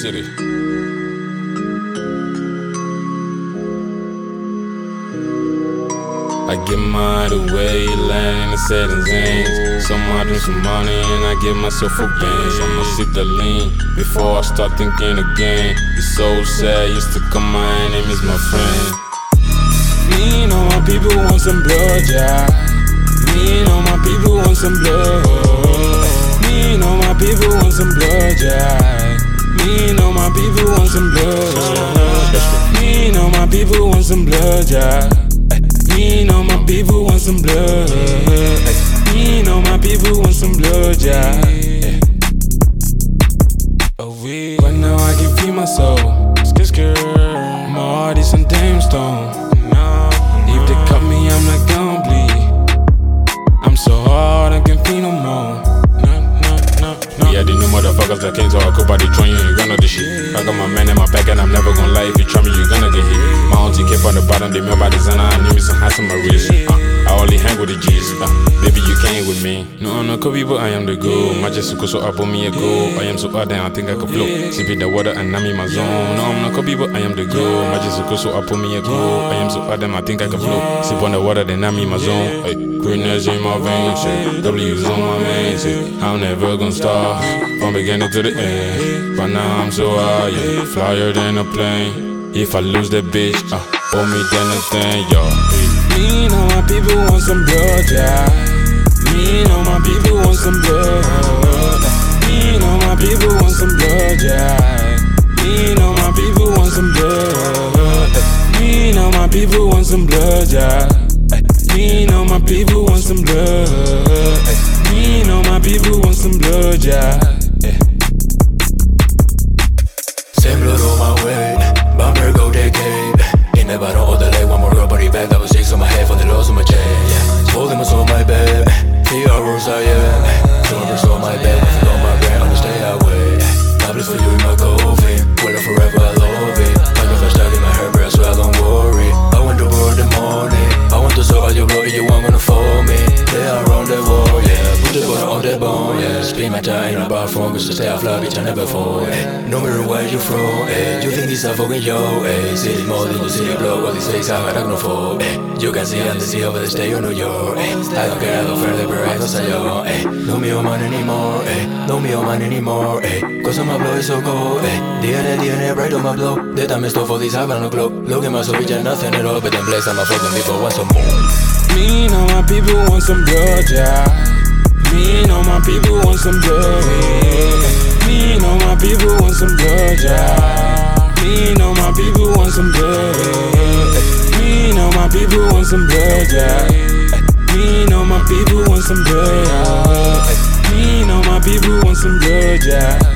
City. I get my way, land in the settings. Some I drink some money and I give myself a bench. I'ma sip the lean before I start thinking again. It's so sad, used to come my enemies, my friend. Me and all my people want some blood, yeah. Me and all my people want some blood. Me and all my people want some blood, yeah. Me and all my people want some blood. Me and all my people want some blood, yeah. Me and all my people want some blood. Me and all my people want some blood, yeah. Oh, right now I can feel my soul. My heart is on damn stone. If they cut me, I'm not gonna bleed. I'm so hard, I can't feel no more. Yeah, the new motherfuckers that came to our coop, they join you, you gonna this shit. I got my man in my back and I'm never gonna lie. If you try me, you gonna get hit. My auntie kept on the bottom, they made by designer. I need me some hats on my wrist. I only hang with the G's. Baby, you can't with me. No, I'm not Kobe, but I am the goal. My just so up on me a goal. I am so hard and I think I could float. Sipping the water and I'm in my zone. No, I'm not Kobe, but I am the goal. My just so up on me a goal. I am so hard and I think I could float. Sip on the water, then I'm in my zone. Hey, greenness in my veins, W's on my veins. I'm never gonna stop from beginning to the end. But now I'm so high, yeah, flyer than a plane. If I lose that bitch, hold me then a thing, yo. Me and all my people want some blood, yeah. Me and all my people want some blood. Me and all my people want some blood, yeah. Me and all my people want some blood. Me and all my people want some blood, yeah. Me and all my people want some blood. Me and all my people want some blood, yeah. Same blood on my way, bumper go decade. Ain't never on all the leg, one more rubbery bag. That was 6 on my head, for the loss on my chain. Holding my soul, my bed. 3 hours I am. Numbers on my bed, I forgot my brand, I'ma stay away. Tablets for you in my coffee. Well, forever I love it. My girlfriend stuck in my hair, but I swear I don't worry. I want to board the morning. I want to suck all your blood, you want gonna fall me. They are on the wall, yeah. Put the bottom on the bone, yeah. Spend my time in a bar phone, cause to stay afloat, bitch, I never fall, no matter where you from, you think this a fucking yo, city more than you see a block, all these fakes I got no fall, you can see and see over the state of New York, I don't care, I don't fairly but I don't say yo, no me on man anymore, no me on man anymore, cause my blow is so cold, DNA right on my blow, they time is stuff for these high on the clock, look at my soul, bitch, nothing at all, but then bless, I'm a fucking people want some more. Me and all my people want some blood, yeah. Me and all my people want some blood. Me and all my people want some blood, yeah. Me and all my people want some blood. Me and all my people want some blood, yeah. Me and all my people want some blood. Me and all my people want some blood, yeah.